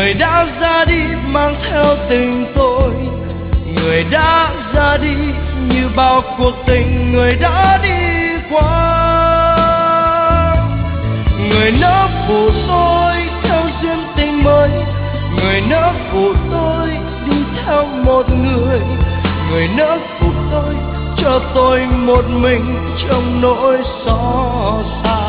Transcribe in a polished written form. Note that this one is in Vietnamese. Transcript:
Người đã ra đi mang theo tình tôi, người đã ra đi như bao cuộc tình người đã đi qua. Người nỡ phụ tôi theo duyên tình mới, người nỡ phụ tôi đi theo một người, người nỡ phụ tôi cho tôi một mình trong nỗi xót xa.